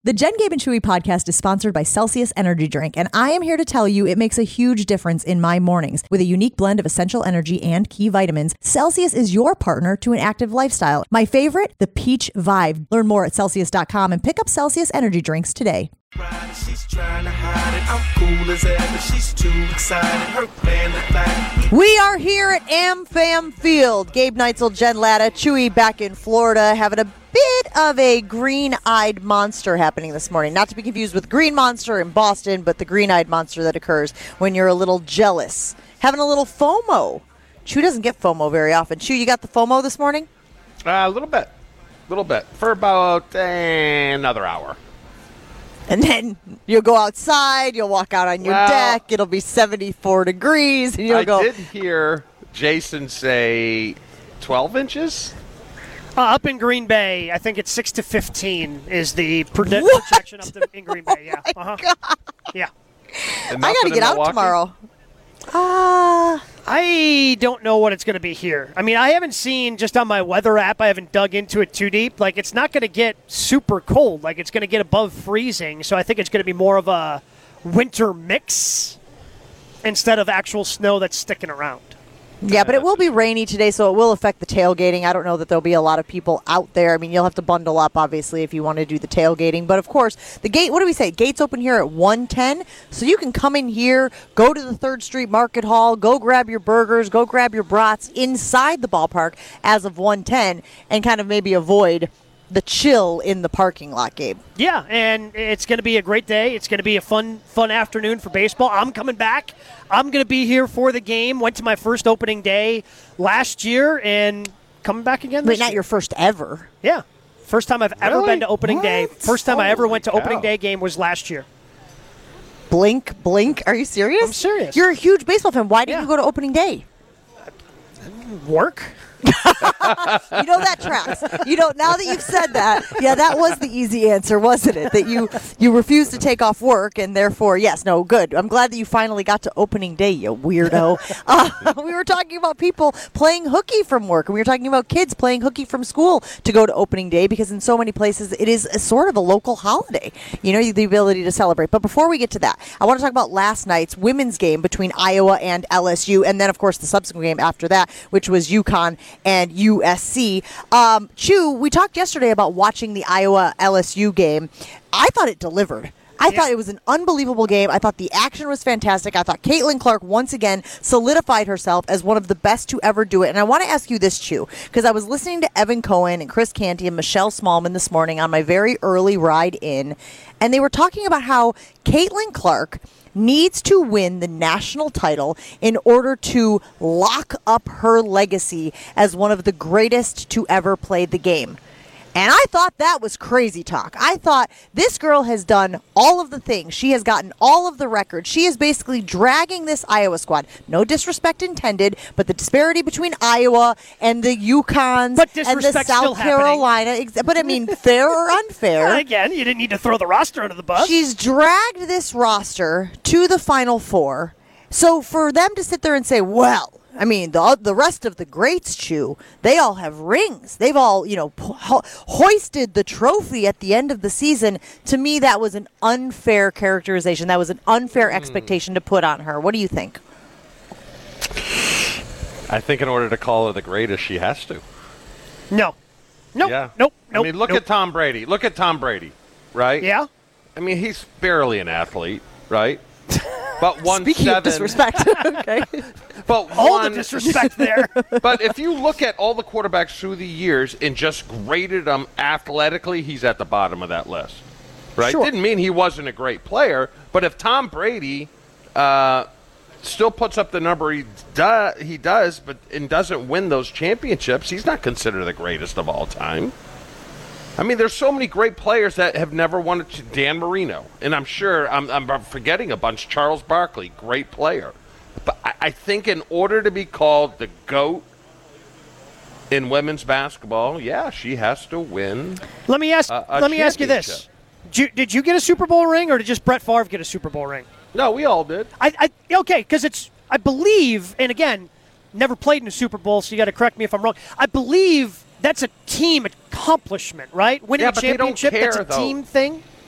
The Jen, Gabe, and Chewy podcast is sponsored by Celsius Energy Drink, and I am here to tell you it makes a huge difference in my mornings. With a unique blend of essential energy and key vitamins, Celsius is your partner to an active lifestyle. My favorite, the Peach Vibe. Learn more at Celsius.com and pick up Celsius Energy Drinks today. We are here at AmFam Field. Gabe Neitzel, Jen Latta, Chewy back in Florida, having a bit of a green-eyed monster happening this morning. Not to be confused with Green Monster in Boston, but the green-eyed monster that occurs when you're a little jealous. Having a little FOMO. Chew doesn't get FOMO very often. Chew, you got the FOMO this morning? A little bit. For about another hour. And then you'll go outside, you'll walk out on your deck, it'll be 74 degrees, and you'll go... I did hear Jason say 12 inches? Up in Green Bay, I think it's 6 to 15 is the projection up in Green Bay. Yeah. God. Yeah. I got to get out tomorrow. I don't know what it's going to be here. I mean, I haven't seen, just on my weather app, I haven't dug into it too deep. Like, it's not going to get super cold. Like, it's going to get above freezing. So I think it's going to be more of a winter mix instead of actual snow that's sticking around. Yeah, but it will be rainy today, so it will affect the tailgating. I don't know that there'll be a lot of people out there. I mean, you'll have to bundle up, obviously, if you want to do the tailgating. But, of course, the gate, what do we say? Gates open here at 1:10, so you can come in here, go to the 3rd Street Market Hall, go grab your burgers, go grab your brats inside the ballpark as of 1:10 and kind of maybe avoid the chill in the parking lot, Gabe. Yeah, and it's going to be a great day. It's going to be a fun afternoon for baseball. I'm coming back. I'm going to be here for the game. Went to my first opening day last year and coming back again this year. Wait, not your first ever? Yeah. First time I've ever been to opening day. First time I ever went to Holy opening cow. day game was last year. Blink. Are you serious? I'm serious. You're a huge baseball fan. Why didn't Yeah. you go to opening day? Work? You know that tracks. Now that you've said that, yeah, that was the easy answer, wasn't it? That you refused to take off work, and therefore, yes, no, good. I'm glad that you finally got to opening day, you weirdo. We were talking about people playing hooky from work, and we were talking about kids playing hooky from school to go to opening day, because in so many places it is a sort of a local holiday, the ability to celebrate. But before we get to that, I want to talk about last night's women's game between Iowa and LSU, and then, of course, the subsequent game after that, which was UConn and USC. Chew, we talked yesterday about watching the Iowa-LSU game. I thought it delivered. I thought it was an unbelievable game. I thought the action was fantastic. I thought Caitlin Clark once again solidified herself as one of the best to ever do it. And I want to ask you this, Chew, because I was listening to Evan Cohen and Chris Canty and Michelle Smallman this morning on my very early ride in, and they were talking about how Caitlin Clark needs to win the national title in order to lock up her legacy as one of the greatest to ever play the game. And I thought that was crazy talk. I thought this girl has done all of the things. She has gotten all of the records. She is basically dragging this Iowa squad. No disrespect intended, but the disparity between Iowa and the UConns and the South Carolina. But I mean, fair or unfair? Again, you didn't need to throw the roster under the bus. She's dragged this roster to the Final Four. So for them to sit there and say, well, I mean, the rest of the greats, Chew, they all have rings. They've all, hoisted the trophy at the end of the season. To me, that was an unfair characterization. That was an unfair expectation to put on her. What do you think? I think in order to call her the greatest, she has to. No. Nope. Yeah. Nope. I mean, look at Tom Brady. Look at Tom Brady, right? Yeah. I mean, he's barely an athlete, right? But Speaking of disrespect, okay. But all the disrespect there. But if you look at all the quarterbacks through the years and just graded them athletically, he's at the bottom of that list, right? Sure. Didn't mean he wasn't a great player, but if Tom Brady still puts up the number he does, but and doesn't win those championships, he's not considered the greatest of all time. I mean, there's so many great players that have never won it. Dan Marino, and I'm sure I'm forgetting a bunch. Charles Barkley, great player. But I think in order to be called the GOAT in women's basketball, yeah, she has to win. Let me ask you this: did you get a Super Bowl ring, or did just Brett Favre get a Super Bowl ring? No, we all did. Okay, because I believe, and again, never played in a Super Bowl, so you got to correct me if I'm wrong. I believe that's a team accomplishment, right? Winning a championship, that's a team thing.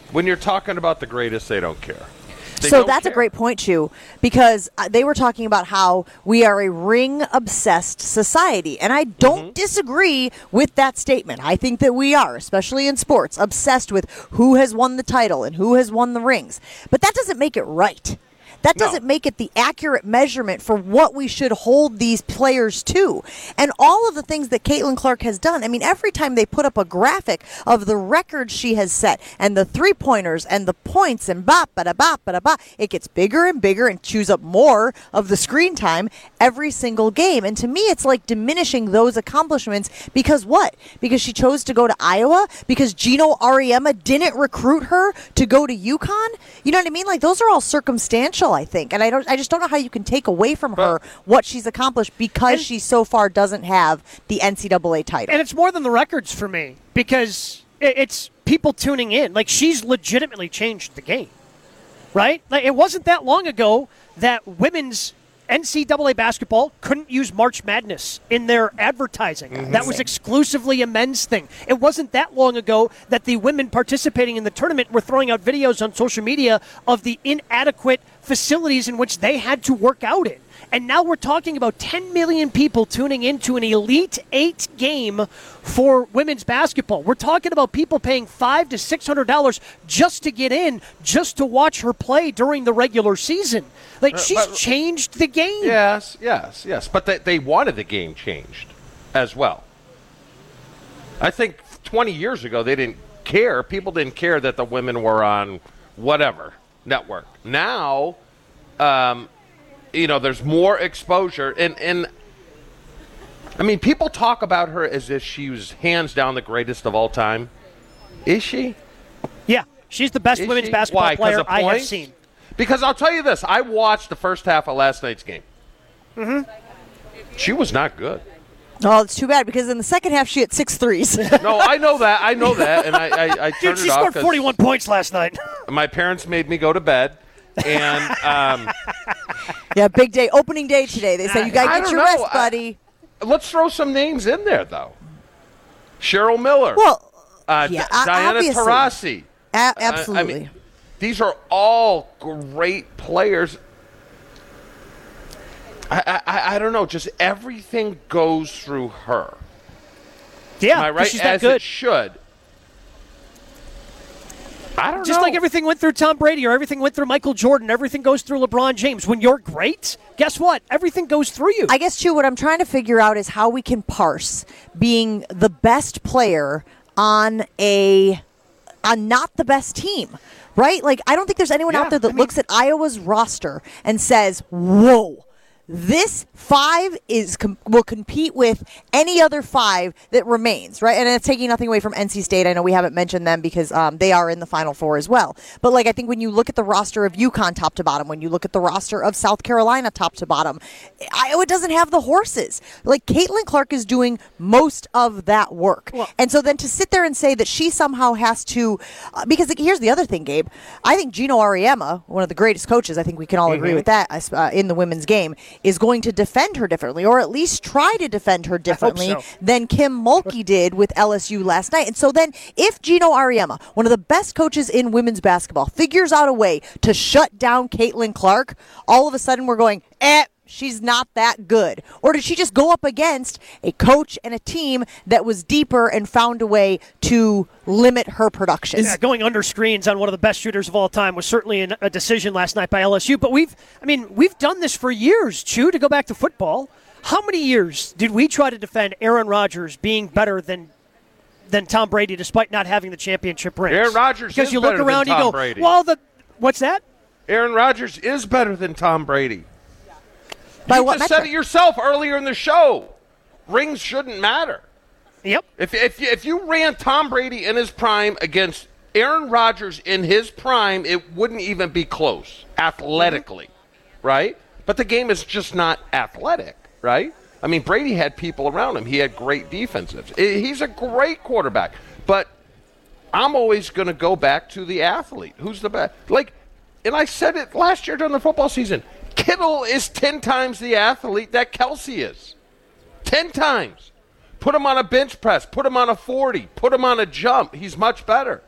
When you're talking about the greatest, they don't care. So that's a great point, Chu, because they were talking about how we are a ring-obsessed society. And I don't disagree with that statement. I think that we are, especially in sports, obsessed with who has won the title and who has won the rings. But that doesn't make it right. That doesn't make it the accurate measurement for what we should hold these players to. And all of the things that Caitlin Clark has done, I mean, every time they put up a graphic of the records she has set and the three-pointers and the points and ba-ba-da-ba-ba-da-ba, it gets bigger and bigger and chews up more of the screen time every single game. And to me, it's like diminishing those accomplishments because what? Because she chose to go to Iowa? Because Gino Auriemma didn't recruit her to go to UConn? You know what I mean? Like, those are all circumstantial, I think, and I just don't know how you can take away from her what she's accomplished because she so far doesn't have the NCAA title. And it's more than the records for me because it's people tuning in. Like, she's legitimately changed the game, right? Like, it wasn't that long ago that women's NCAA basketball couldn't use March Madness in their advertising. That was exclusively a men's thing. It wasn't that long ago that the women participating in the tournament were throwing out videos on social media of the inadequate facilities in which they had to work out in. And now we're talking about 10 million people tuning into an Elite Eight game for women's basketball. We're talking about people paying $500 to $600 just to get in, just to watch her play during the regular season. Like, she's changed the game. Yes. But they wanted the game changed as well. I think 20 years ago they didn't care. People didn't care that the women were on whatever network. Now, there's more exposure. And I mean, people talk about her as if she was hands down the greatest of all time. Is she? Yeah, she's the best women's basketball player I have seen. Because I'll tell you this, I watched the first half of last night's game. She was not good. Oh, it's too bad because in the second half she hit 6 threes. No, I know that, and I turned Dude, it off. She scored 41 points last night. My parents made me go to bed, and yeah, big day, opening day today. They said you got to get your rest, buddy. Let's throw some names in there, though. Cheryl Miller. Well, Diana obviously. Taurasi. Absolutely. I mean, these are all great players. I don't know. Just everything goes through her. Yeah, am I right? She's that As good. It should. I don't know. Just like everything went through Tom Brady or everything went through Michael Jordan, everything goes through LeBron James. When you're great, guess what? Everything goes through you. I guess, too, what I'm trying to figure out is how we can parse being the best player on not the best team. Right? Like, I don't think there's anyone out there that looks at Iowa's roster and says, whoa, this 5 will compete with any other 5 that remains, right? And it's taking nothing away from NC State. I know we haven't mentioned them because they are in the Final Four as well. But, like, I think when you look at the roster of UConn top to bottom, when you look at the roster of South Carolina top to bottom, Iowa doesn't have the horses. Like, Caitlin Clark is doing most of that work. Well, and so then to sit there and say that she somehow has to because here's the other thing, Gabe. I think Gino Auriemma, one of the greatest coaches, I think we can all agree with that in the women's game, is going to defend her differently, or at least try to defend her differently than Kim Mulkey did with LSU last night. And so then if Gino Auriemma, one of the best coaches in women's basketball, figures out a way to shut down Caitlin Clark, all of a sudden we're going, she's not that good. Or did she just go up against a coach and a team that was deeper and found a way to limit her production? Yeah, going under screens on one of the best shooters of all time was certainly a decision last night by LSU. But we've done this for years, Chu, to go back to football. How many years did we try to defend Aaron Rodgers being better than Tom Brady despite not having the championship rings? Aaron Rodgers because is you look better around than and you Tom go, Brady. well, what's that? Aaron Rodgers is better than Tom Brady. By you what just metric? said it yourself earlier in the show. Rings shouldn't matter. Yep. If you ran Tom Brady in his prime against Aaron Rodgers in his prime, it wouldn't even be close athletically, right? But the game is just not athletic, right? I mean, Brady had people around him. He had great defensives. He's a great quarterback. But I'm always going to go back to the athlete. Who's the best? And I said it last year during the football season. Kittle is 10 times the athlete that Kelsey is. 10 times. Put him on a bench press. Put him on a 40. Put him on a jump. He's much better.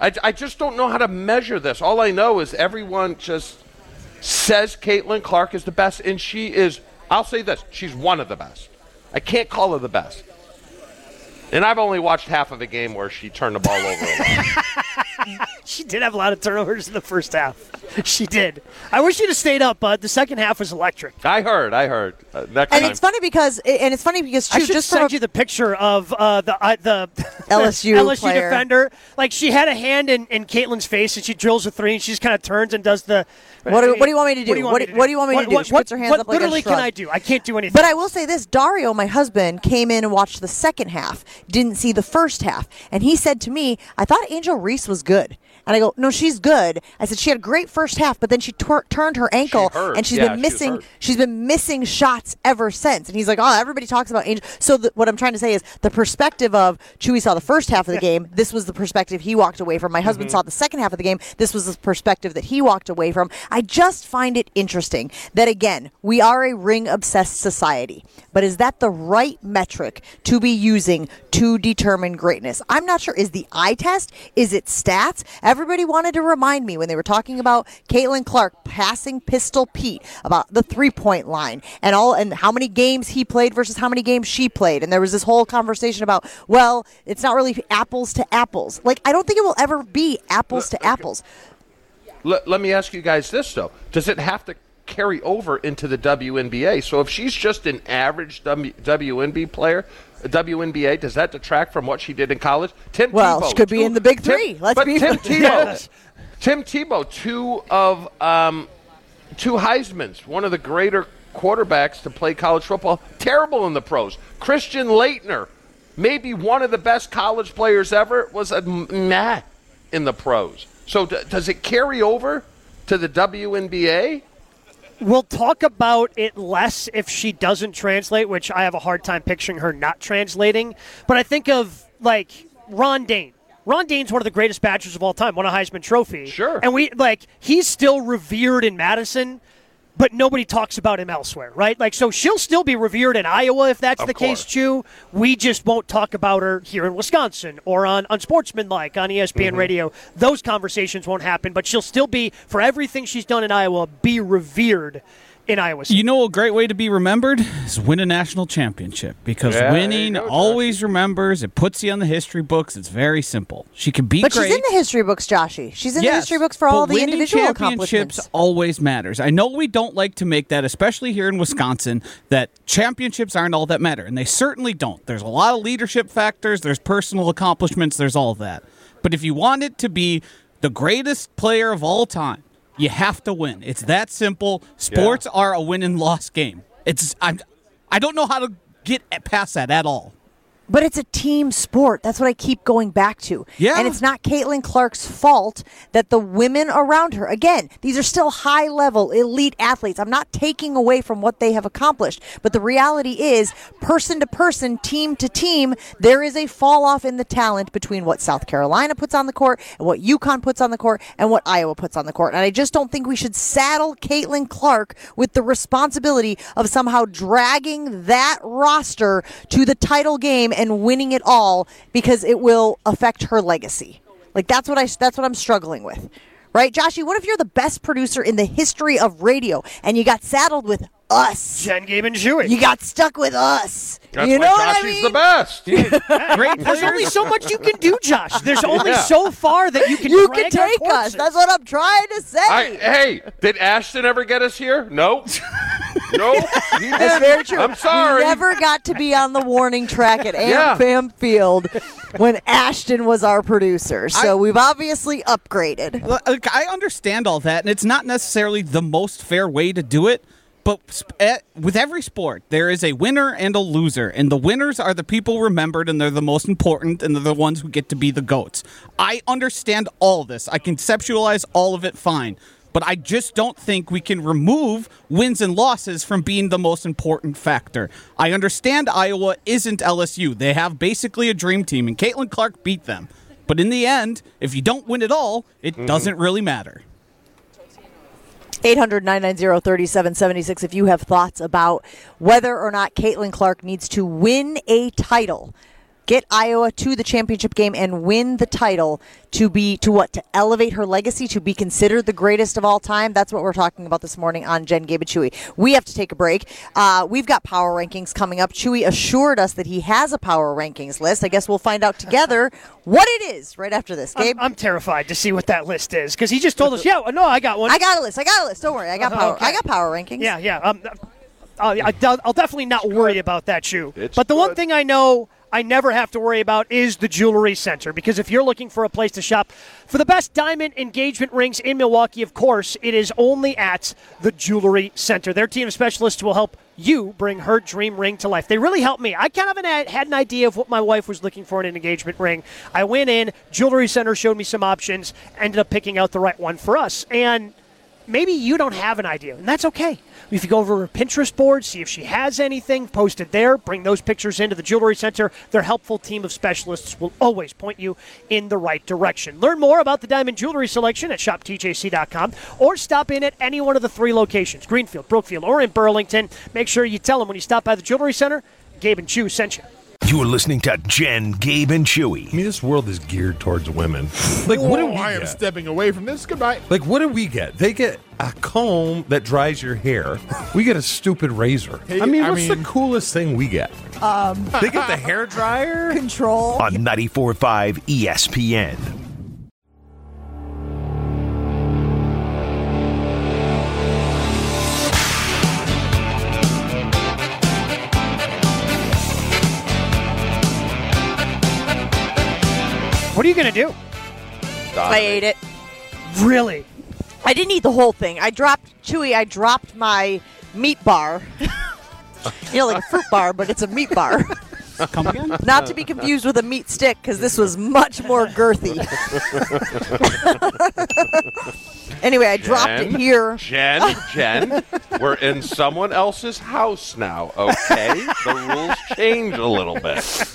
I just don't know how to measure this. All I know is everyone just says Caitlin Clark is the best, and she is, I'll say this, she's one of the best. I can't call her the best. And I've only watched half of a game where she turned the ball over a lot. She did have a lot of turnovers in the first half. She did. I wish she'd have stayed up, but the second half was electric. I heard. Next And time. it's funny because I should just send you the picture of the LSU player. defender. Like, she had a hand in Caitlin's face, and she drills a three, and she just kind of turns and does the. What do you want me to do? What do you want me to do? She puts her hands up like a literally shrug. can I do? I can't do anything. But I will say this, Dario, my husband, came in and watched the second half, didn't see the first half. And he said to me, I thought Angel Reese was good. And I go, no, she's good. I said, she had a great first half, but then she turned her ankle, and she's been missing shots ever since. And he's like, oh, everybody talks about Angel. So what I'm trying to say is the perspective of Chewy saw the first half of the game. This was the perspective he walked away from. My husband saw the second half of the game. This was the perspective that he walked away from. I just find it interesting that, again, we are a ring-obsessed society. But is that the right metric to be using to determine greatness? I'm not sure. Is the eye test? Is it stats? Everybody wanted to remind me when they were talking about Caitlin Clark passing Pistol Pete about the three-point line and how many games he played versus how many games she played. And there was this whole conversation about, well, it's not really apples to apples. Like, I don't think it will ever be apples to apples. Let me ask you guys this, though. Does it have to carry over into the WNBA? So if she's just an average WNBA player, WNBA, does that detract from what she did in college? Tim Tebow, she could be in the big three. Tim Tebow, two Heismans, one of the greater quarterbacks to play college football, terrible in the pros. Christian Laettner, maybe one of the best college players ever, was a meh in the pros. So does it carry over to the WNBA? We'll talk about it less if she doesn't translate, which I have a hard time picturing her not translating. But I think of, like, Ron Dayne. Ron Dayne's one of the greatest badgers of all time, won a Heisman Trophy. Sure. And he's still revered in Madison, but nobody talks about him elsewhere, right? Like, so she'll still be revered in Iowa if that's the case, too. We just won't talk about her here in Wisconsin or on Unsportsmanlike on ESPN Radio. Those conversations won't happen, but she'll still be, for everything she's done in Iowa, be revered in Iowa State. You know, a great way to be remembered is win a national championship, because winning always remembers. It puts you on the history books. It's very simple. She can be great. But she's in the history books, Joshy. She's in the history books for all the individual accomplishments. Championships always matters. I know we don't like to make that, especially here in Wisconsin, that championships aren't all that matter, and they certainly don't. There's a lot of leadership factors. There's personal accomplishments. There's all of that. But if you want it to be the greatest player of all time, you have to win. It's that simple. Sports are a win and loss game. I don't know how to get past that at all. But it's a team sport. That's what I keep going back to. Yeah. And it's not Caitlin Clark's fault that the women around her, again, these are still high-level, elite athletes. I'm not taking away from what they have accomplished. But the reality is, person to person, team to team, there is a fall-off in the talent between what South Carolina puts on the court and what UConn puts on the court and what Iowa puts on the court. And I just don't think we should saddle Caitlin Clark with the responsibility of somehow dragging that roster to the title game and winning it all, because it will affect her legacy. Like, that's what I'm struggling with. Right, Joshy, what if you're the best producer in the history of radio and you got saddled with us? Jen, Gabe, and Jewitt. You got stuck with us. That's you know why what Joshy's I mean? the best. Great There's only so much you can do, Josh. There's only so far that you can You drag can our take us. corpses. That's what I'm trying to say. Hey, did Ashton ever get us here? No. No, he didn't. That's very true. I'm sorry. We never got to be on the warning track at Yeah. AmFam Field when Ashton was our producer. So we've obviously upgraded. Look, I understand all that, and it's not necessarily the most fair way to do it. But with every sport, there is a winner and a loser, and the winners are the people remembered, and they're the most important, and they're the ones who get to be the GOATs. I understand all this. I conceptualize all of it fine. But I just don't think we can remove wins and losses from being the most important factor. I understand Iowa isn't LSU. They have basically a dream team, and Caitlin Clark beat them. But in the end, if you don't win it all, it doesn't really matter. 800-990-3776 if you have thoughts about whether or not Caitlin Clark needs to win a title get Iowa to the championship game and win the title to elevate her legacy, to be considered the greatest of all time. That's what we're talking about this morning on Jen, Gabe, and Chewy. We have to take a break. We've got power rankings coming up. Chewy assured us that he has a power rankings list. I guess we'll find out together what it is right after this. Gabe? I'm terrified to see what that list is because he just told us, no, I got one. I got a list. Don't worry. I got power. Okay. I got power rankings. Yeah. I'll definitely not worry about that shoe. It's but the one good. thing I know I never have to worry about is the Jewelry Center, because if you're looking for a place to shop for the best diamond engagement rings in Milwaukee, of course, it is only at the Jewelry Center. Their team of specialists will help you bring her dream ring to life. They really helped me. I kind of had an idea of what my wife was looking for in an engagement ring. I went in, Jewelry Center showed me some options, ended up picking out the right one for us. And maybe you don't have an idea, and that's okay. If you go over her Pinterest board, see if she has anything posted there, bring those pictures into the Jewelry Center. Their helpful team of specialists will always point you in the right direction. Learn more about the diamond jewelry selection at shoptjc.com or stop in at any one of the 3 locations, Greenfield, Brookfield, or in Burlington. Make sure you tell them when you stop by the Jewelry Center, Gabe and Chew sent you. You're listening to Jen, Gabe, and Chewy. I mean, this world is geared towards women. Like, what do we I am get? stepping away from this. Goodbye. Like, what do we get? They get a comb that dries your hair. We get a stupid razor. Hey, I mean, I what's mean- the coolest thing we get? They get the hair dryer? Control. On 94.5 ESPN. What are you going to do? I ate it. Really? I didn't eat the whole thing. I dropped my meat bar. Like a fruit bar, but it's a meat bar. Come again? Not to be confused with a meat stick, because this was much more girthy. Anyway, I dropped it here. Jen, we're in someone else's house now, okay? The rules change a little bit.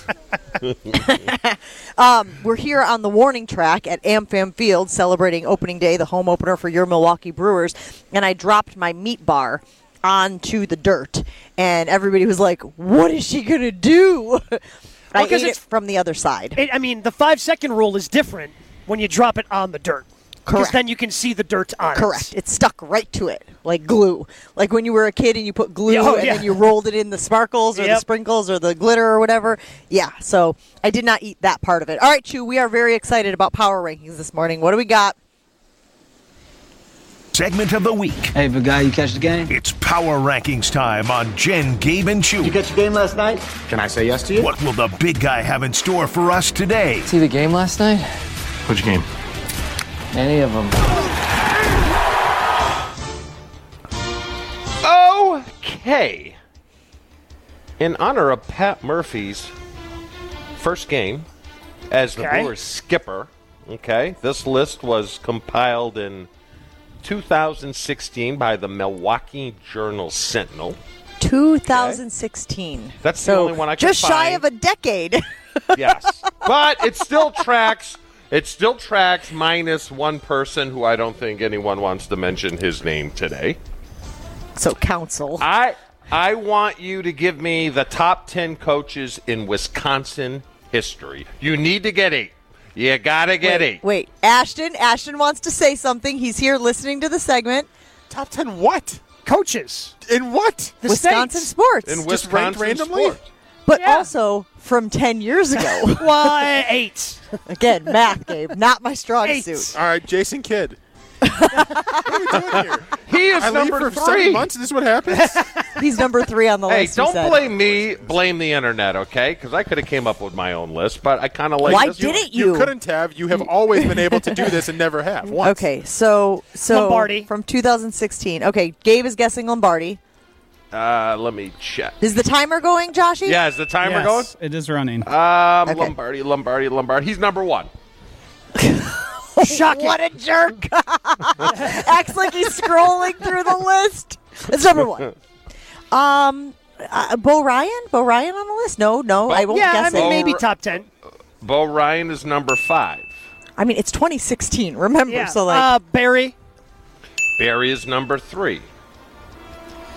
We're here on the warning track at AmFam Field celebrating opening day, the home opener for your Milwaukee Brewers, and I dropped my meat bar onto the dirt, and everybody was like, what is she going to do? I ate it from the other side. The 5-second rule is different when you drop it on the dirt. Because Correct. then you can see the dirt on it. Correct. It stuck right to it, like glue. Like when you were a kid and you put glue and then you rolled it in the sparkles or the sprinkles or the glitter or whatever. Yeah, so I did not eat that part of it. All right, Chew, we are very excited about power rankings this morning. What do we got? Segment of the week. Hey, big guy, you catch the game? It's Power Rankings time on Jen, Gabe, and Chewy. You catch the game last night? Can I say yes to you? What will the big guy have in store for us today? See the game last night? Which game? Any of them. Okay. In honor of Pat Murphy's first game as the Brewers skipper, okay, this list was compiled in 2016 by the Milwaukee Journal Sentinel. 2016. That's the only one I could just shy find. of a decade. Yes. But it still tracks. It still tracks minus one person who I don't think anyone wants to mention his name today. So counsel. I want you to give me the top 10 coaches in Wisconsin history. You need to get 8. You got to get 8. Wait, Ashton wants to say something. He's here listening to the segment. Top 10 what? Coaches. In what? The Wisconsin States. sports. In Just ranked Wisconsin randomly? sports. But Yeah. also from 10 years ago. Well, 8. Again, math, Gabe, not my strong 8. suit. All right, Jason Kidd. What are we doing here? He is I leave number for 3. 7 months. Is this what happens? He's number 3 on the Hey, list. you don't said. blame me. Blame the internet, okay? Because I could have came up with my own list, but I kind of like Why this didn't one. You couldn't have. You have always been able to do this and never have. Once. Okay, so Lombardi. from 2016. Okay, Gabe is guessing Lombardi. Let me check. Is the timer going, Joshy? Yeah, is the timer going? Yes, it is running. Okay. Lombardi. He's number 1. Shocking. What a jerk. Acts like he's scrolling through the list. It's number 1. Bo Ryan? Bo Ryan on the list? No, I won't Yeah, guess I mean, it. maybe top 10. Bo Ryan is number 5. I mean, it's 2016, remember? Yeah. So, like, Barry. Barry is number 3.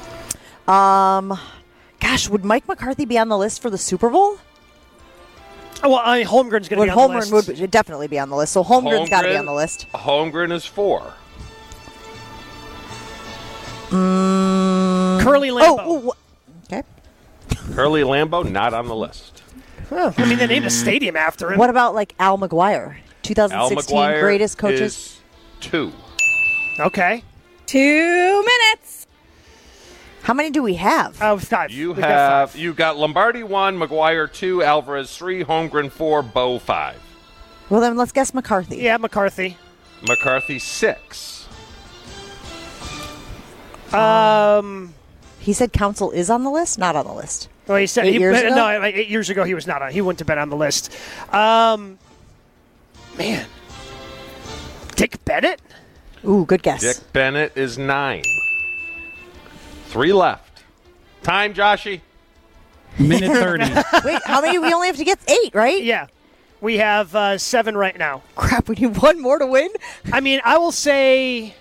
gosh, would Mike McCarthy be on the list for the Super Bowl? Well, Holmgren's going to be on the list. Holmgren would definitely be on the list. So Holmgren's got to be on the list. Holmgren is 4. Curly Lambeau. Oh, okay. Curly Lambeau, not on the list. Well, I mean, they named a stadium after him. What about like Al McGuire, 2016 Al McGuire greatest coaches? is 2. Okay. 2 minutes. How many do we have? 5. You We've got 5. you got Lombardi 1, McGuire 2, Alvarez 3, Holmgren 4, Bo 5. Well, then let's guess McCarthy. Yeah, McCarthy. McCarthy 6. He said Council is on the list, not on the list. Well, he said 8 years ago? No, 8 years ago he was not on. He wouldn't have been on the list. Man, Dick Bennett. Ooh, good guess. Dick Bennett is 9. 3 left. Time, Joshy. Minute 30. Wait, how many? We only have to get 8, right? Yeah, we have 7 right now. Crap, we need one more to win. I mean, I will say,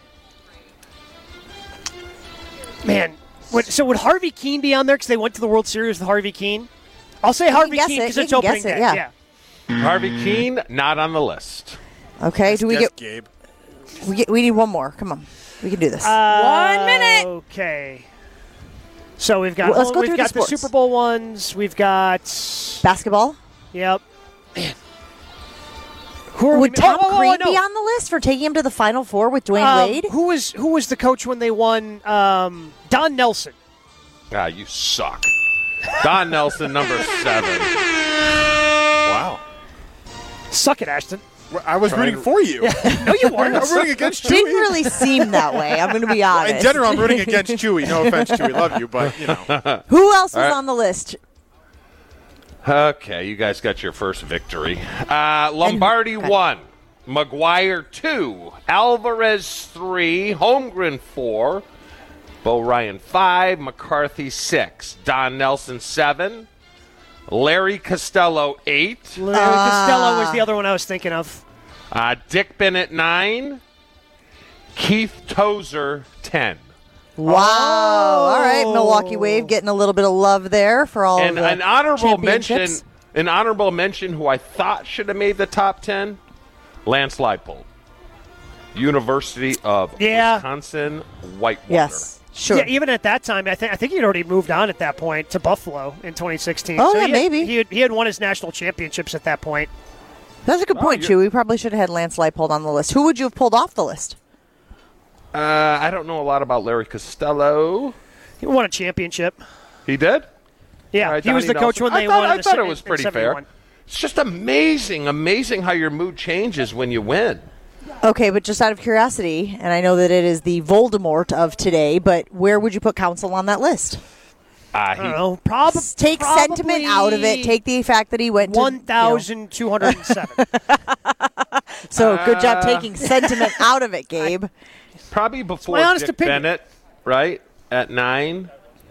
man. So would Harvey Keene be on there because they went to the World Series with Harvey Keene? I'll say Harvey guess Keene it. because You it's can opening guess it, day. yeah. Harvey Keene, not on the list. Okay, do we Yes, get? Gabe. We need one more. Come on, we can do this. 1 minute. Okay. So we've got Well, let's go we've through got the the sports. Super Bowl ones. We've got Basketball. yep. Man. Who are Would we? Tom Crean no. be on the list for taking him to the Final Four with Dwayne Wade? Who was the coach when they won? Don Nelson. Ah, you suck. Don Nelson, number 7. Wow. Suck it, Ashton. Well, I was rooting for you. No, you weren't. I'm rooting against Chewy. Didn't really seem that way. I'm going to be honest. In general, I'm rooting against Chewy. No offense, Chewy. Love you, but, you know. Who else was right. on the list? Okay, you guys got your first victory. Lombardi 1, McGuire 2, Alvarez 3, Holmgren 4, Bo Ryan 5, McCarthy 6, Don Nelson 7, Larry Costello 8, Larry Costello was the other one I was thinking of. Dick Bennett 9, Keith Tozer 10. Wow. All right, Milwaukee Wave getting a little bit of love there for all And of the an honorable mention, championships. who I thought should have made the top 10, Lance Leipold, University of Wisconsin Whitewater. Yes, sure. Yeah, even at that time, I think he'd already moved on at that point to Buffalo in 2016. Oh, so yeah, he maybe. He had won his national championships at that point. That's a good point, Chew. We probably should have had Lance Leipold on the list. Who would you have pulled off the list? I don't know a lot about Larry Costello. He won a championship. He did? Yeah, All right, he was the Donnie coach when Nelson. they won. I in thought the, it was in pretty 71. fair. It's just amazing how your mood changes when you win. Okay, but just out of curiosity, and I know that it is the Voldemort of today, but where would you put Council on that list? I don't know. Probably Take sentiment out of it. Take the fact that he went to 1,207. So good job taking sentiment out of it, Gabe. Probably before my honest Dick opinion. Bennett, right? At 9.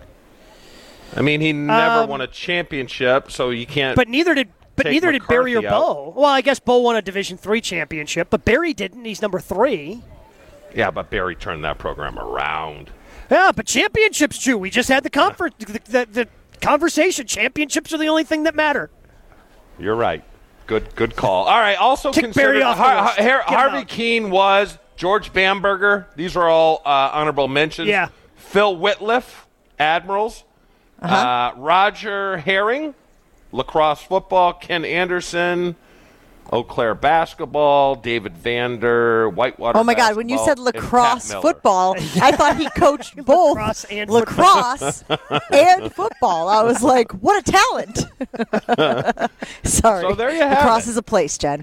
I mean, he never won a championship, so you can't. But neither did Barry or McCarthy out. Bo. Well, I guess Bo won a Division III championship, but Barry didn't. He's number 3. Yeah, but Barry turned that program around. Yeah, but championships, too. We just had the the conversation. Championships are the only thing that matter. You're right. Good call. All right. Also Kick considered Barry off the list. Get him Harvey out. Keene was George Bamberger. These are all honorable mentions. Yeah. Phil Whitliff, Admirals. Roger Herring, lacrosse football. Ken Anderson, Eau Claire basketball. David Vander, Whitewater. Oh my God! When you said basketball, and Pat lacrosse Miller. football, I thought he coached both Lacrosse and lacrosse and football. I was like, what a talent! Sorry, So there you have lacrosse it. is a place, Jen.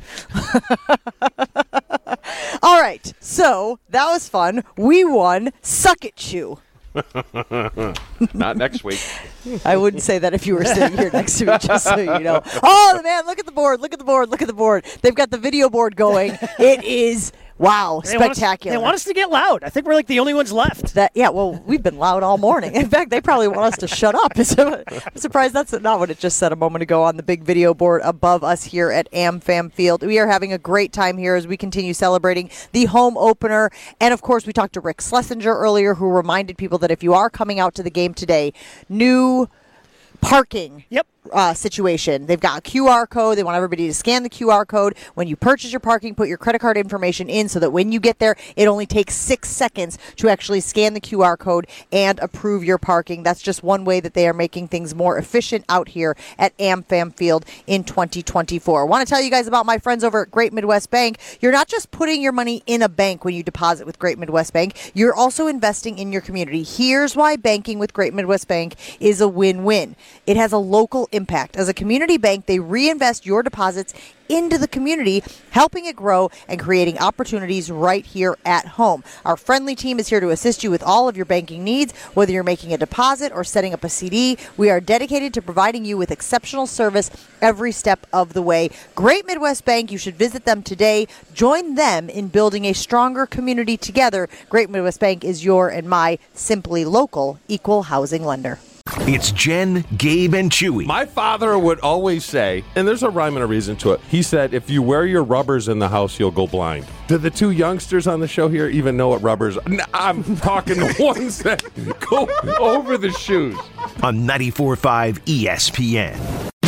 All right, so that was fun. We won. Suck it, Chew. Not next week. I wouldn't say that if you were sitting here next to me, just so you know. Oh, man, look at the board. Look at the board. Look at the board. They've got the video board going. It is, wow, spectacular. They want us to get loud. I think we're like the only ones left. Yeah, well, we've been loud all morning. In fact, they probably want us to shut up. I'm surprised that's not what it just said a moment ago on the big video board above us here at AmFam Field. We are having a great time here as we continue celebrating the home opener. And, of course, we talked to Rick Schlesinger earlier, who reminded people that if you are coming out to the game today, new parking situation. They've got a QR code. They want everybody to scan the QR code. When you purchase your parking, put your credit card information in so that when you get there, it only takes 6 seconds to actually scan the QR code and approve your parking. That's just one way that they are making things more efficient out here at AmFam Field in 2024. I want to tell you guys about my friends over at Great Midwest Bank. You're not just putting your money in a bank when you deposit with Great Midwest Bank. You're also investing in your community. Here's why banking with Great Midwest Bank is a win-win. It has a local impact. As a community bank, they reinvest your deposits into the community, helping it grow and creating opportunities right here at home. Our friendly team is here to assist you with all of your banking needs, whether you're making a deposit or setting up a CD. We are dedicated to providing you with exceptional service every step of the way. Great Midwest Bank, you should visit them today. Join them in building a stronger community together. Great Midwest Bank is your and my simply local equal housing lender. It's Jen, Gabe, and Chewy. My father would always say, and there's a rhyme and a reason to it. He said, if you wear your rubbers in the house, you'll go blind. Do the two youngsters on the show here even know what rubbers are? I'm talking the ones that go over the shoes. On 94.5 ESPN.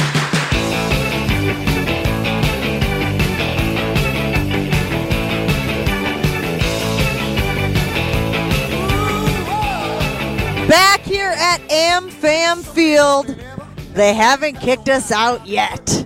Back here at AmFam Field, they haven't kicked us out yet.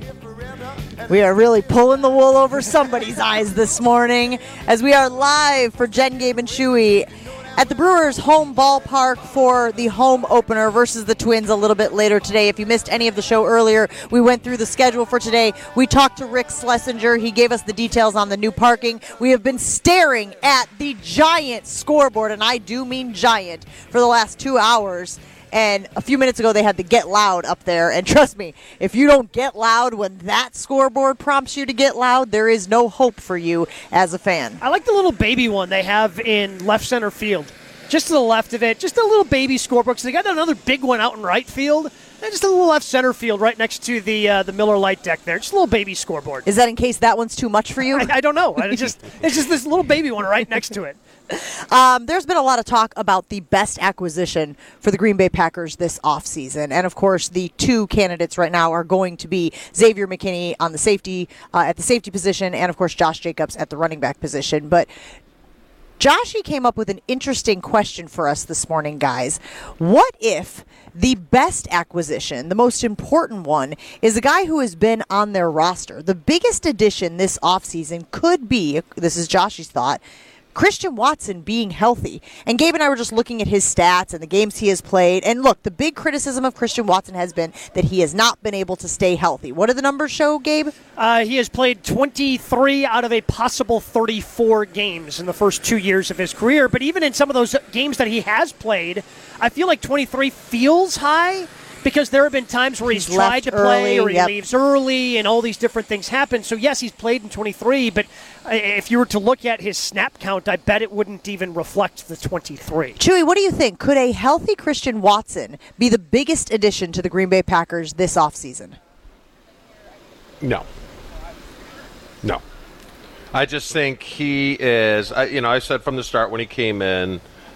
We are really pulling the wool over somebody's eyes this morning as we are live for Jen, Gabe, and Chewy at the Brewers' home ballpark for the home opener versus the Twins a little bit later today. If you missed any of the show earlier, we went through the schedule for today. We talked to Rick Schlesinger. He gave us the details on the new parking. We have been staring at the giant scoreboard, and I do mean giant, for the last 2 hours. And a few minutes ago, they had the Get Loud up there. And trust me, if you don't get loud when that scoreboard prompts you to get loud, there is no hope for you as a fan. I like the little baby one they have in left center field. Just to the left of it, just a little baby scoreboard. So they got another big one out in right field. And just a little left center field right next to the Miller Lite deck there. Just a little baby scoreboard. Is that in case that one's too much for you? I don't know. It's just this little baby one right next to it. There's been a lot of talk about the best acquisition for the Green Bay Packers this offseason. And, of course, the two candidates right now are going to be Xavier McKinney on the safety at the safety position and, of course, Josh Jacobs at the running back position. But Joshy came up with an interesting question for us this morning, guys. What if the best acquisition, the most important one, is a guy who has been on their roster? The biggest addition this offseason could be, this is Joshy's thought, Christian Watson being healthy. And Gabe and I were just looking at his stats and the games he has played. And look, the big criticism of Christian Watson has been that he has not been able to stay healthy. What do the numbers show, Gabe? He has played 23 out of a possible 34 games in the first 2 years of his career. But even in some of those games that he has played, I feel like 23 feels high. Because there have been times where he's tried to play or he leaves early and all these different things happen. So, yes, he's played in 23, but if you were to look at his snap count, I bet it wouldn't even reflect the 23. Chewy, what do you think? Could a healthy Christian Watson be the biggest addition to the Green Bay Packers this offseason? No. I just think he is, I said from the start when he came in,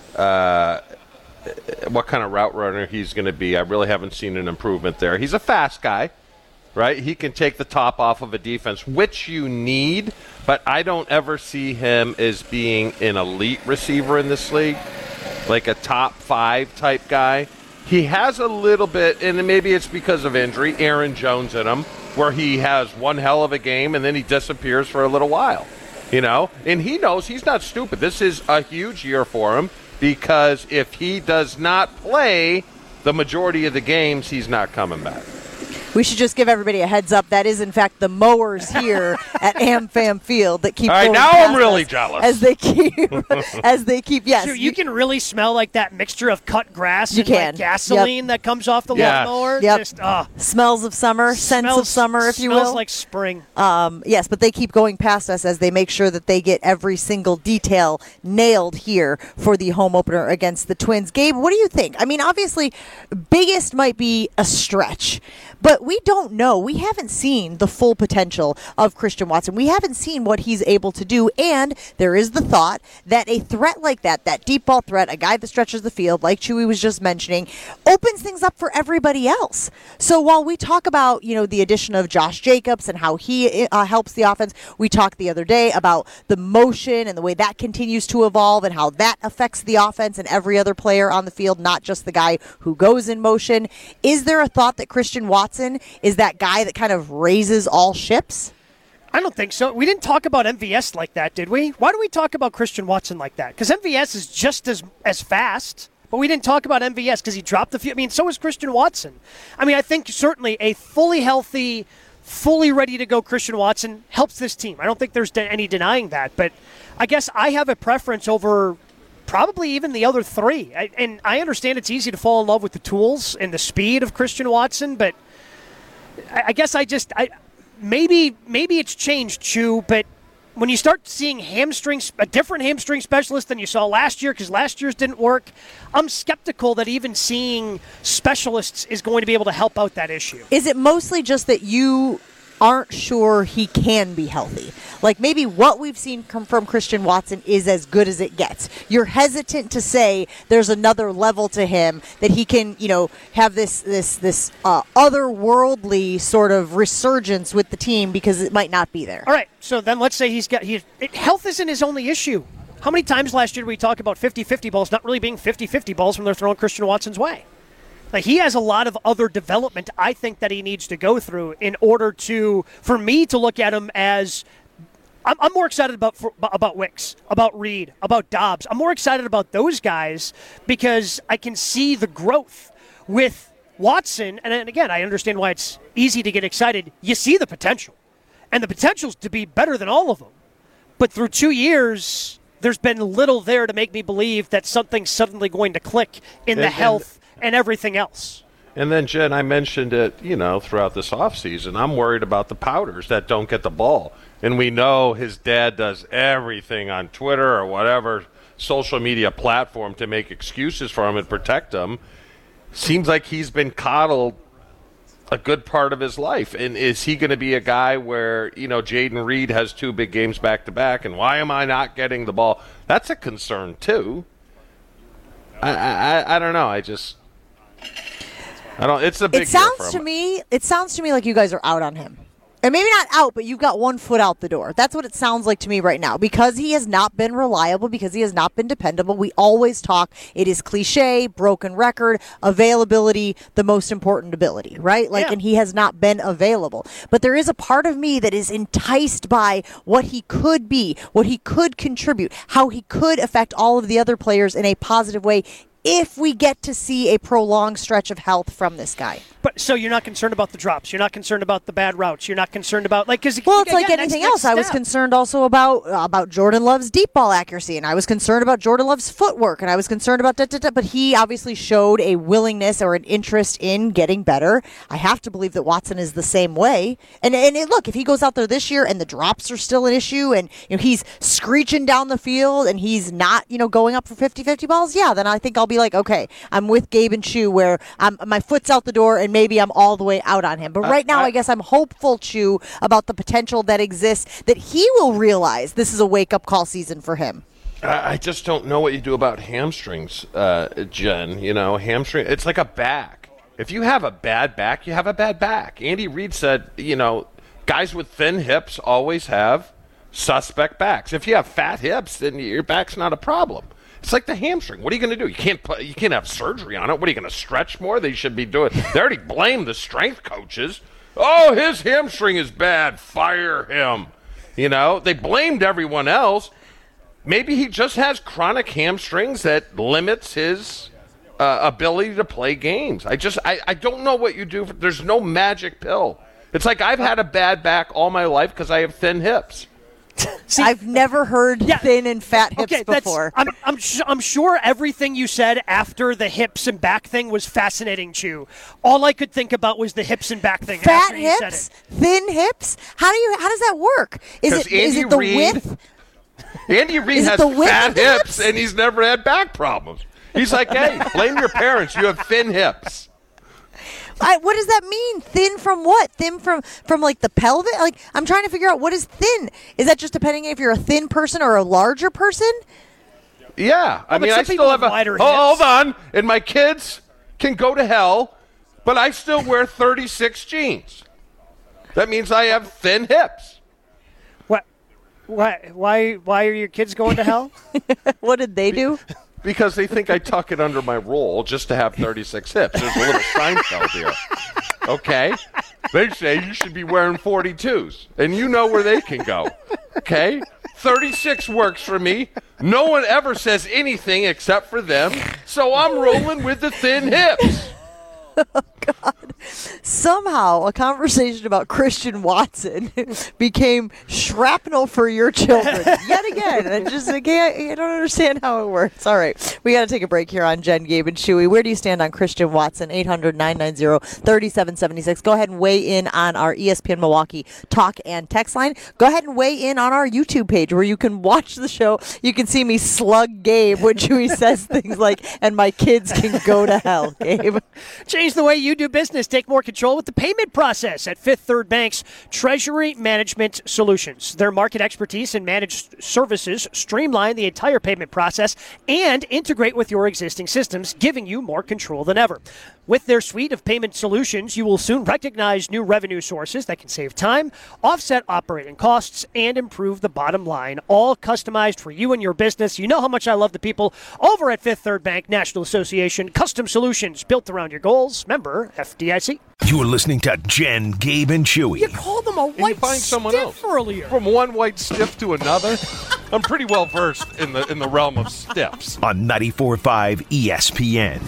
what kind of route runner he's going to be. I really haven't seen an improvement there. He's a fast guy, right? He can take the top off of a defense, which you need, but I don't ever see him as being an elite receiver in this league, like a top 5 type guy. He has a little bit, and maybe it's because of injury, Aaron Jones in him, where he has one hell of a game and then he disappears for a little while, and he knows he's not stupid. This is a huge year for him. Because if he does not play the majority of the games, he's not coming back. We should just give everybody a heads up. That is, in fact, the mowers here at AmFam Field that keep. All right, going now past I'm really us jealous. As they keep, yes. Dude, you can really smell like that mixture of cut grass you and can. like gasoline that comes off the lawnmower. Yep. Just, smells of summer, scents of summer, if you will. Smells like spring. Yes, but they keep going past us as they make sure that they get every single detail nailed here for the home opener against the Twins. Gabe, what do you think? I mean, obviously, biggest might be a stretch, but we don't know. We haven't seen the full potential of Christian Watson. We haven't seen what he's able to do. And there is the thought that a threat like that deep ball threat, a guy that stretches the field, like Chewy was just mentioning, opens things up for everybody else. So while we talk about, the addition of Josh Jacobs and how he helps the offense, we talked the other day about the motion and the way that continues to evolve and how that affects the offense and every other player on the field, not just the guy who goes in motion. Is there a thought that Christian Watson is that guy that kind of raises all ships? I don't think so. We didn't talk about MVS like that, did we? Why do we talk about Christian Watson like that? Because MVS is just as fast, but we didn't talk about MVS because he dropped the field. I mean, so is Christian Watson. I mean, I think certainly a fully healthy, fully ready to go Christian Watson helps this team. I don't think there's any denying that, but I guess I have a preference over probably even the other three. And I understand it's easy to fall in love with the tools and the speed of Christian Watson, but I guess maybe it's changed, Chew, but when you start seeing a different hamstring specialist than you saw last year, because last year's didn't work, I'm skeptical that even seeing specialists is going to be able to help out that issue. Is it mostly just that you aren't sure he can be healthy? Like maybe what we've seen come from Christian Watson is as good as it gets. You're hesitant to say there's another level to him that he can, have this otherworldly sort of resurgence with the team because it might not be there. All right, so then let's say health isn't his only issue. How many times last year did we talk about 50-50 balls not really being 50-50 balls when they're throwing Christian Watson's way? Like he has a lot of other development I think that he needs to go through in order for me to look at him as I'm more excited about Wicks, about Reed, about Dobbs. I'm more excited about those guys because I can see the growth with Watson. And again, I understand why it's easy to get excited. You see the potential, and the potential's to be better than all of them. But through 2 years, there's been little there to make me believe that something's suddenly going to click in the health and everything else. And then, Jen, I mentioned it, throughout this offseason. I'm worried about the Powders that don't get the ball. And we know his dad does everything on Twitter or whatever social media platform to make excuses for him and protect him. Seems like he's been coddled a good part of his life. And is he going to be a guy where, Jaden Reed has 2 big games back-to-back, and why am I not getting the ball? That's a concern, too. I don't know. It's a big It sounds to me like you guys are out on him. And maybe not out, but you've got one foot out the door. That's what it sounds like to me right now. Because he has not been reliable, because he has not been dependable, we always talk, it is cliche, broken record, availability, the most important ability, right? And he has not been available. But there is a part of me that is enticed by what he could be, what he could contribute, how he could affect all of the other players in a positive way if we get to see a prolonged stretch of health from this guy. But so you're not concerned about the drops. You're not concerned about the bad routes. You're not concerned about because it's like anything else. I was concerned also about Jordan Love's deep ball accuracy, and I was concerned about Jordan Love's footwork, and I was concerned about But he obviously showed a willingness or an interest in getting better. I have to believe that Watson is the same way. And look, if he goes out there this year and the drops are still an issue, and he's screeching down the field and he's not going up for 50-50 balls, then I think I'll be like, okay, I'm with Gabe and Chew where my foot's out the door and maybe I'm all the way out on him. But right now, I guess I'm hopeful, Chew, about the potential that exists, that he will realize this is a wake-up call season for him. I just don't know what you do about hamstrings, Jen. Hamstring, it's like a back. If you have a bad back, you have a bad back. Andy Reid said, guys with thin hips always have suspect backs. If you have fat hips, then your back's not a problem. It's like the hamstring. What are you going to do? You can't have surgery on it. What are you going to stretch more? They should be doing. They already blamed the strength coaches. Oh, his hamstring is bad. Fire him. They blamed everyone else. Maybe he just has chronic hamstrings that limits his ability to play games. I don't know what you do. There's no magic pill. It's like I've had a bad back all my life because I have thin hips. See, I've never heard thin and fat hips before. I'm sure everything you said after the hips and back thing was fascinating, Chew. All I could think about was the hips and back thing. Fat hips, thin hips. How does that work? Is it the width? Andy Reid has fat hips, and he's never had back problems. He's like, hey, blame your parents. You have thin hips. What does that mean? Thin from what? Thin from like the pelvic? Like, I'm trying to figure out what is thin. Is that just depending if you're a thin person or a larger person? Yeah, I mean, some I still people have have wider hold hips. on, and my kids can go to hell, but I still wear 36 jeans. That means I have thin hips. What? Why are your kids going to hell? What did they do? Because they think I tuck it under my roll just to have 36 hips. There's a little Seinfeld here. Okay? They say you should be wearing 42s, and you know where they can go. Okay? 36 works for me. No one ever says anything except for them, so I'm rolling with the thin hips. Oh, God. Somehow a conversation about Christian Watson became shrapnel for your children yet again. I don't understand how it works. All right. We got to take a break here on Jen, Gabe, and Chewy. Where do you stand on Christian Watson? 800-990-3776. Go ahead and weigh in on our ESPN Milwaukee talk and text line. Go ahead and weigh in on our YouTube page where you can watch the show. You can see me slug Gabe when Chewy says things like, and my kids can go to hell, Gabe. Change the way you do business. Take more control with the payment process at Fifth Third Bank's Treasury Management Solutions. Their market expertise and managed services streamline the entire payment process and integrate with your existing systems, giving you more control than ever. With their suite of payment solutions, you will soon recognize new revenue sources that can save time, offset operating costs, and improve the bottom line, all customized for you and your business. You know how much I love the people over at Fifth Third Bank National Association. Custom solutions built around your goals. Member FDIC. You're listening to Jen, Gabe, and Chewy. You called them a white find someone stiff else. earlier. From one white stiff to another, I'm pretty well versed in the realm of stiffs. On 94.5 ESPN.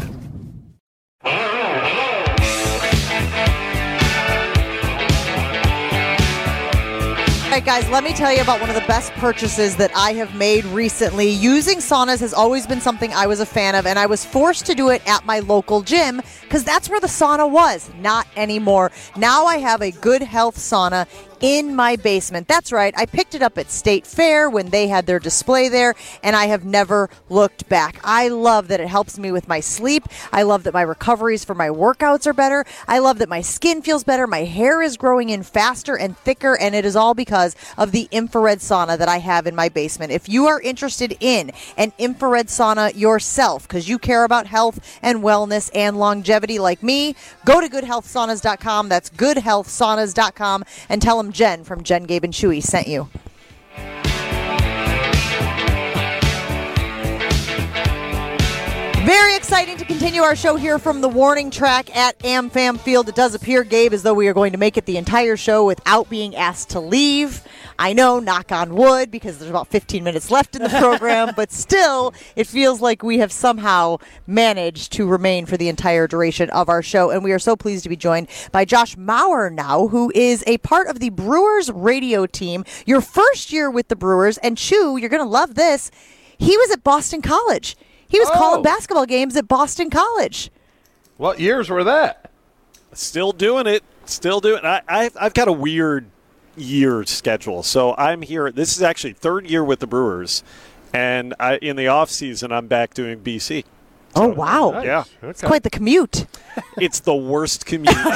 All right, guys, let me tell you about one of the best purchases that I have made recently. Using saunas has always been something I was a fan of, and I was forced to do it at my local gym because that's where the sauna was. Not anymore. Now I have a Good Health sauna in my basement. That's right. I picked it up at State Fair when they had their display there, and I have never looked back. I love that it helps me with my sleep. I love that my recoveries for my workouts are better. I love that my skin feels better. My hair is growing in faster and thicker, and it is all because of the infrared sauna that I have in my basement. If you are interested in an infrared sauna yourself, because you care about health and wellness and longevity like me, go to goodhealthsaunas.com. That's goodhealthsaunas.com, and tell them Jen from Jen, Gabe, and Chewy sent you. Very exciting to continue our show here from the warning track at AmFam Field. It does appear, Gabe, as though we are going to make it the entire show without being asked to leave. I know, knock on wood, because there's about 15 minutes left in the program, but still, it feels like we have somehow managed to remain for the entire duration of our show. And we are so pleased to be joined by Josh Mauer now, who is a part of the Brewers radio team. Your first year with the Brewers, and Chew, you're going to love this. He was at Boston College. He was calling basketball games at Boston College. What years were that? Still doing it. I've got a weird year schedule. So I'm here. This is actually third year with the Brewers. And in the off season, I'm back doing BC. Oh, wow. Nice. Yeah. It's quite the commute. It's the worst commute. Jen,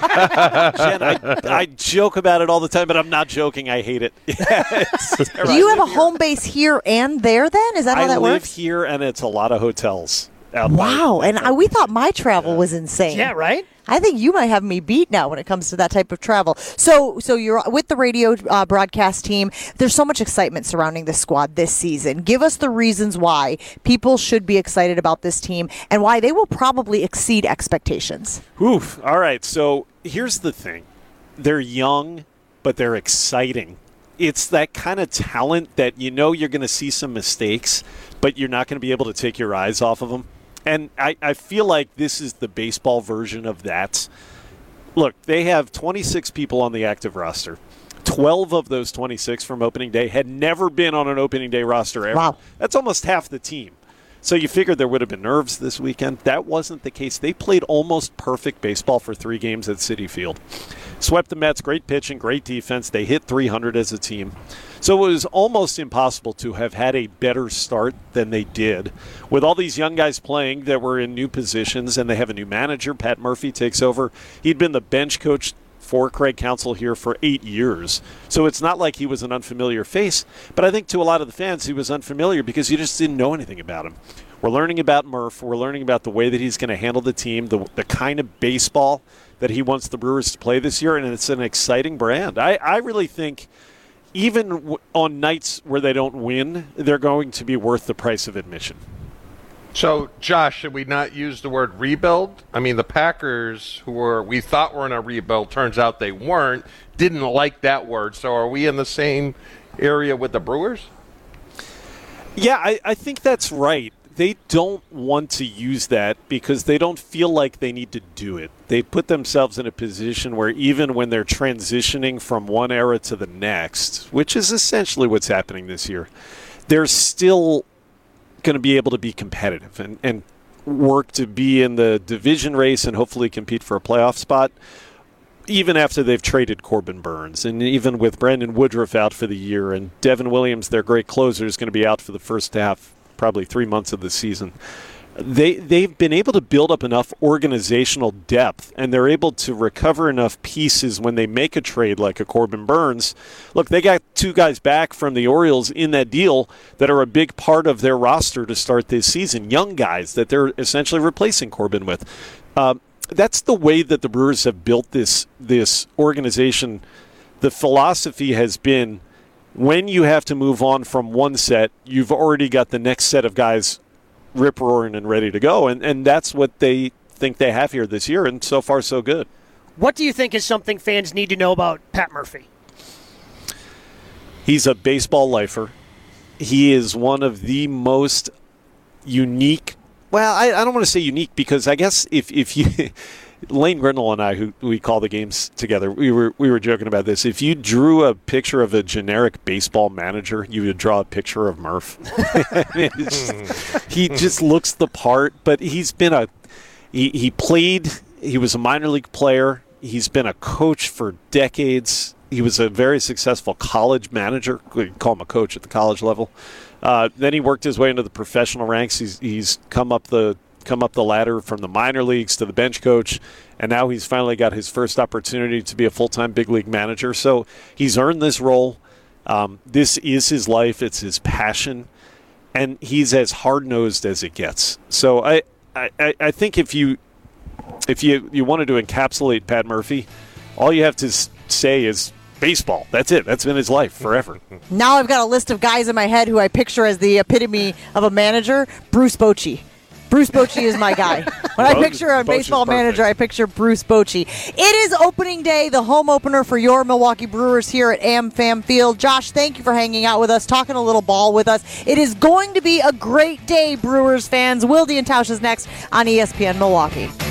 I joke about it all the time, but I'm not joking. I hate it. Do you have a home base here and there then? Is that how that I live works? here, and it's a lot of hotels. Wow. And we thought my travel was insane. Yeah, right? I think you might have me beat now when it comes to that type of travel. So you're with the radio broadcast team. There's so much excitement surrounding this squad this season. Give us the reasons why people should be excited about this team and why they will probably exceed expectations. Oof. All right. So here's the thing. They're young, but they're exciting. It's that kind of talent that you know you're going to see some mistakes, but you're not going to be able to take your eyes off of them. And I feel like this is the baseball version of that. Look, they have 26 people on the active roster. 12 of those 26 from opening day had never been on an opening day roster ever. Wow. That's almost half the team. So you figured there would have been nerves this weekend. That wasn't the case. They played almost perfect baseball for 3 games at Citi Field. Swept the Mets, great pitching, great defense. They hit 300 as a team. So it was almost impossible to have had a better start than they did. With all these young guys playing that were in new positions, and they have a new manager, Pat Murphy takes over. He'd been the bench coach for Craig Counsell here for 8 years. So it's not like he was an unfamiliar face, but I think to a lot of the fans he was unfamiliar because you just didn't know anything about him. We're learning about Murph. We're learning about the way that he's going to handle the team, the kind of baseball that he wants the Brewers to play this year, and it's an exciting brand. I really think even on nights where they don't win, they're going to be worth the price of admission. So, Josh, should we not use the word rebuild? I mean, the Packers, we thought were in a rebuild, turns out they weren't, didn't like that word. So are we in the same area with the Brewers? Yeah, I think that's right. They don't want to use that because they don't feel like they need to do it. They put themselves in a position where even when they're transitioning from one era to the next, which is essentially what's happening this year, they're still going to be able to be competitive and work to be in the division race and hopefully compete for a playoff spot, even after they've traded Corbin Burns. And even with Brandon Woodruff out for the year and Devin Williams, their great closer, is going to be out for the first half, probably 3 months of the season. They've been able to build up enough organizational depth, and they're able to recover enough pieces when they make a trade like a Corbin Burns. Look, they got 2 guys back from the Orioles in that deal that are a big part of their roster to start this season, young guys that they're essentially replacing Corbin with. That's the way that the Brewers have built this organization. The philosophy has been when you have to move on from one set, you've already got the next set of guys rip-roaring and ready to go. And that's what they think they have here this year, and so far so good. What do you think is something fans need to know about Pat Murphy? He's a baseball lifer. He is one of the most unique. Well, I don't want to say unique because I guess if you Lane Grindle and I, who we call the games together, we were joking about this. If you drew a picture of a generic baseball manager, you would draw a picture of Murph. He just looks the part, but he's been he played. He was a minor league player. He's been a coach for decades. He was a very successful college manager. We call him a coach at the college level. Then he worked his way into the professional ranks. He's come up the ladder from the minor leagues to the bench coach, and now he's finally got his first opportunity to be a full-time big league manager. So he's earned this role. This is his life. It's his passion, and he's as hard-nosed as it gets. So I think if you wanted to encapsulate Pat Murphy, all you have to say is baseball. That's it. That's been his life forever. Now I've got a list of guys in my head who I picture as the epitome of a manager. Bruce Bochy. Bruce Bochy is my guy. When I picture a baseball manager, I picture Bruce Bochy. It is opening day, the home opener for your Milwaukee Brewers here at AmFam Field. Josh, thank you for hanging out with us, talking a little ball with us. It is going to be a great day, Brewers fans. Wilde and Tausch is next on ESPN Milwaukee.